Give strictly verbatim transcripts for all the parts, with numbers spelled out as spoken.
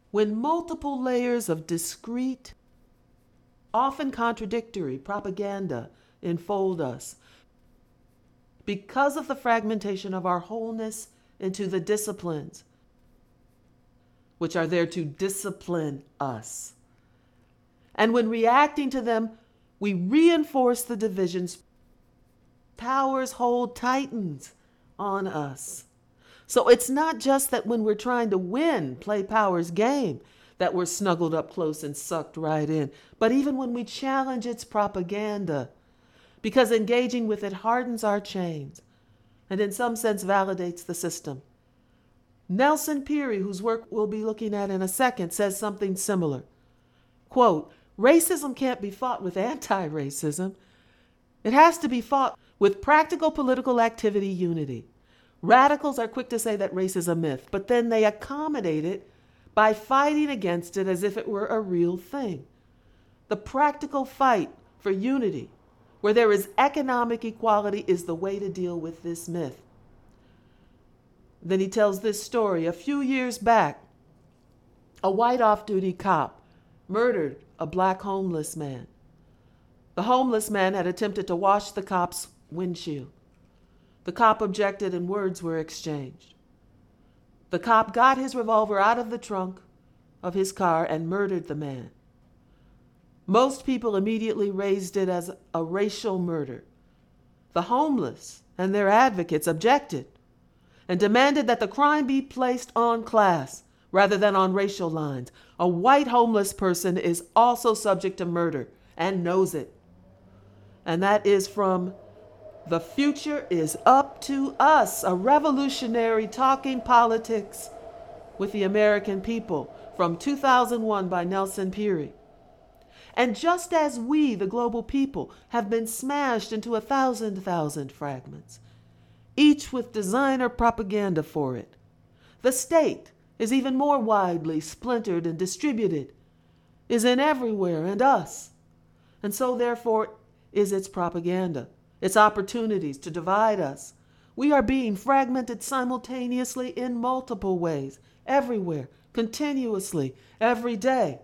When multiple layers of discrete, often contradictory propaganda enfold us, because of the fragmentation of our wholeness into the disciplines, which are there to discipline us. And when reacting to them, we reinforce the divisions. Powers hold tightens on us. So it's not just that when we're trying to win, play power's game, that we're snuggled up close and sucked right in, but even when we challenge its propaganda, because engaging with it hardens our chains and in some sense validates the system. Nelson Peary, whose work we'll be looking at in a second, says something similar. Quote, racism can't be fought with anti-racism. It has to be fought with practical political activity unity. Radicals are quick to say that race is a myth, but then they accommodate it by fighting against it as if it were a real thing. The practical fight for unity, where there is economic equality, is the way to deal with this myth. Then he tells this story. A few years back, a white off-duty cop murdered a black homeless man. The homeless man had attempted to wash the cop's windshield. The cop objected and words were exchanged. The cop got his revolver out of the trunk of his car and murdered the man. Most people immediately raised it as a racial murder. The homeless and their advocates objected and demanded that the crime be placed on class rather than on racial lines. A white homeless person is also subject to murder and knows it. And that is from The Future is Up to Us, a revolutionary talking politics with the American people from two thousand one by Nelson Peary. And just as we, the global people, have been smashed into a thousand thousand fragments, each with designer propaganda for it, the state is even more widely splintered and distributed, is in everywhere and us. And so therefore is its propaganda, its opportunities to divide us. We are being fragmented simultaneously in multiple ways, everywhere, continuously, every day.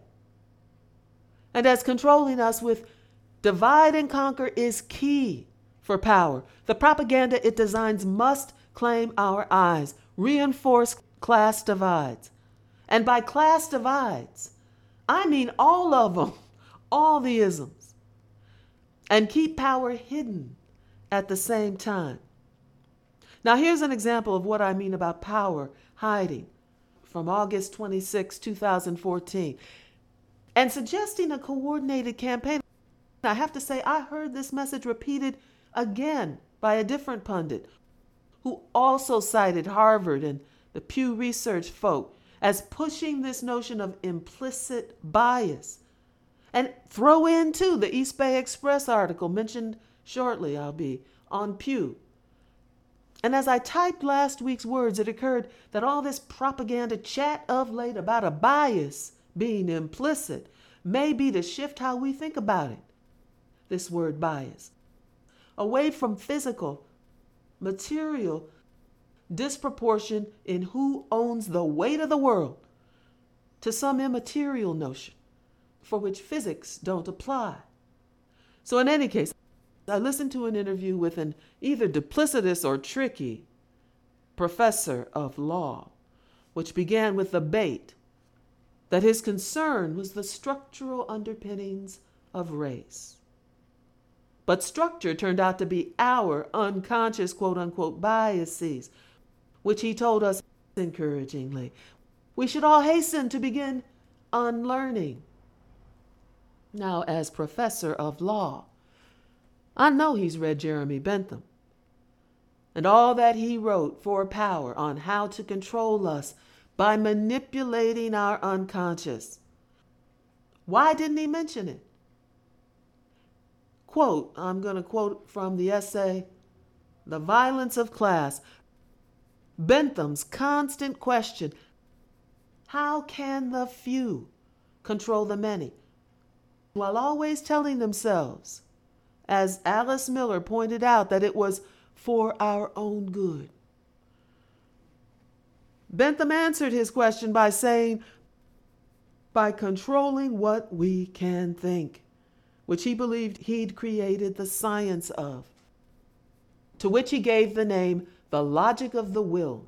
And as controlling us with divide and conquer is key for power, the propaganda it designs must claim our eyes, reinforce class divides. And by class divides, I mean all of them, all the isms, and keep power hidden at the same time. Now here's an example of what I mean about power hiding from August twenty-sixth, two thousand fourteen. And suggesting a coordinated campaign. I have to say, I heard this message repeated again by a different pundit who also cited Harvard and the Pew Research folk as pushing this notion of implicit bias. And throw in, too, the East Bay Express article mentioned shortly, I'll be, on Pew. And as I typed last week's words, it occurred that all this propaganda chat of late about a bias being implicit may be to shift how we think about it, this word bias, away from physical, material disproportion in who owns the weight of the world to some immaterial notion for which physics don't apply. So in any case, I listened to an interview with an either duplicitous or tricky professor of law, which began with the bait that his concern was the structural underpinnings of race. But structure turned out to be our unconscious quote-unquote biases, which he told us encouragingly we should all hasten to begin unlearning. Now, as professor of law, I know he's read Jeremy Bentham and all that he wrote for power on how to control us by manipulating our unconscious. Why didn't he mention it? Quote, I'm going to quote from the essay, The Violence of Class. Bentham's constant question, how can the few control the many? While always telling themselves, as Alice Miller pointed out, that it was for our own good. Bentham answered his question by saying, by controlling what we can think, which he believed he'd created the science of, to which he gave the name the logic of the will.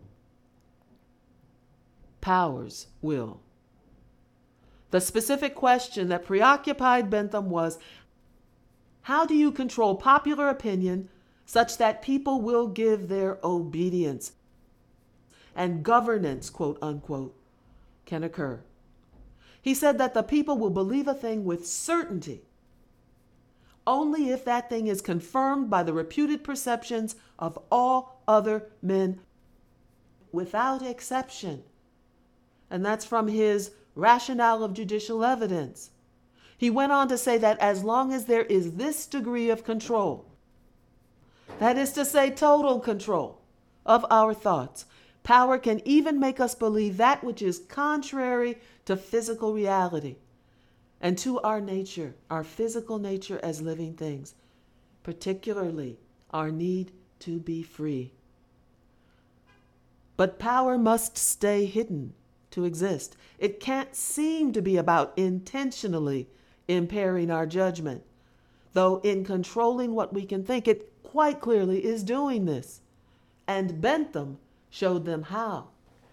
Power's will. The specific question that preoccupied Bentham was, how do you control popular opinion such that people will give their obedience and governance, quote unquote, can occur? He said that the people will believe a thing with certainty only if that thing is confirmed by the reputed perceptions of all other men without exception. And that's from his Rationale of Judicial Evidence. He went on to say that as long as there is this degree of control, that is to say, total control of our thoughts, power can even make us believe that which is contrary to physical reality and to our nature, our physical nature as living things, particularly our need to be free. But power must stay hidden to exist. It can't seem to be about intentionally impairing our judgment, though in controlling what we can think, it quite clearly is doing this. And Bentham showed them how.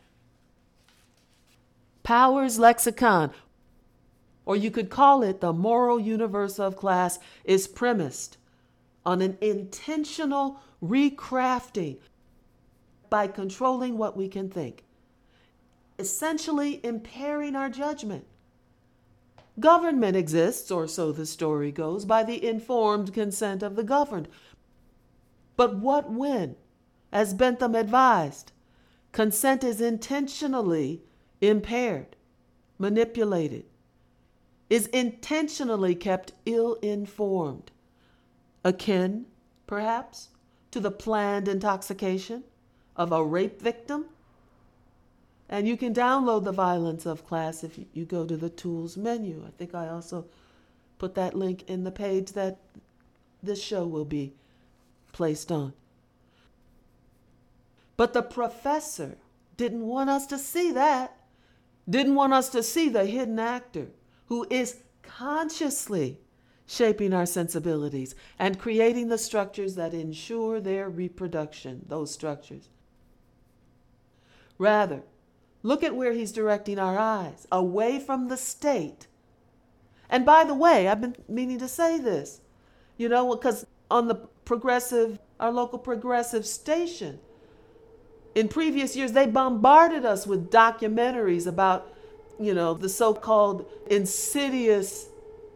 Power's lexicon, or you could call it the moral universe of class, is premised on an intentional recrafting by controlling what we can think, essentially impairing our judgment. Government exists, or so the story goes, by the informed consent of the governed. But what when, as Bentham advised, consent is intentionally impaired, manipulated, is intentionally kept ill-informed, akin, perhaps, to the planned intoxication of a rape victim? And you can download The Violence of Class if you go to the tools menu. I think I also put that link in the page that this show will be placed on. But the professor didn't want us to see that. Didn't want us to see the hidden actor who is consciously shaping our sensibilities and creating the structures that ensure their reproduction, those structures. Rather, look at where he's directing our eyes, away from the state. And by the way, I've been meaning to say this, you know, because on the progressive, our local progressive station, in previous years, they bombarded us with documentaries about, you know, the so-called insidious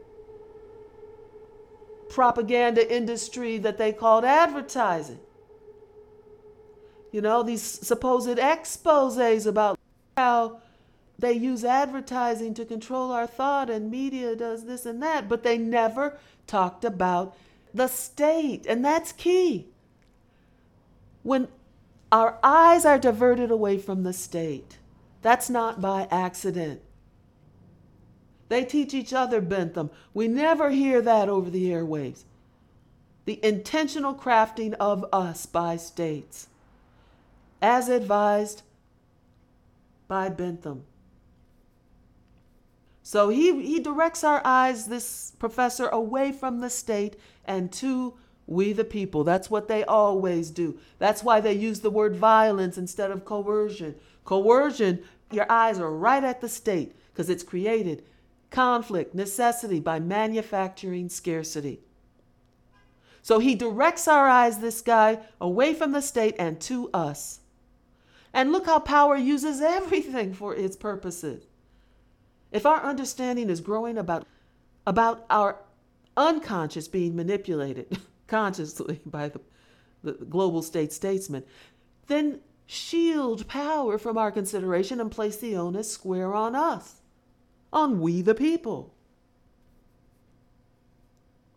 propaganda industry that they called advertising. You know, these supposed exposés about how they use advertising to control our thought and media does this and that, but they never talked about the state, and that's key. When our eyes are diverted away from the state, that's not by accident. They teach each other, Bentham. We never hear that over the airwaves. The intentional crafting of us by states, as advised by Bentham. So he, he directs our eyes, this professor, away from the state and to we the people. That's what they always do. That's why they use the word violence instead of coercion. Coercion, your eyes are right at the state because it's created conflict, necessity by manufacturing scarcity. So he directs our eyes, this guy, away from the state and to us. And look how power uses everything for its purposes. If our understanding is growing about, about our unconscious being manipulated consciously by the, the global state statesman, then shield power from our consideration and place the onus square on us, on we the people.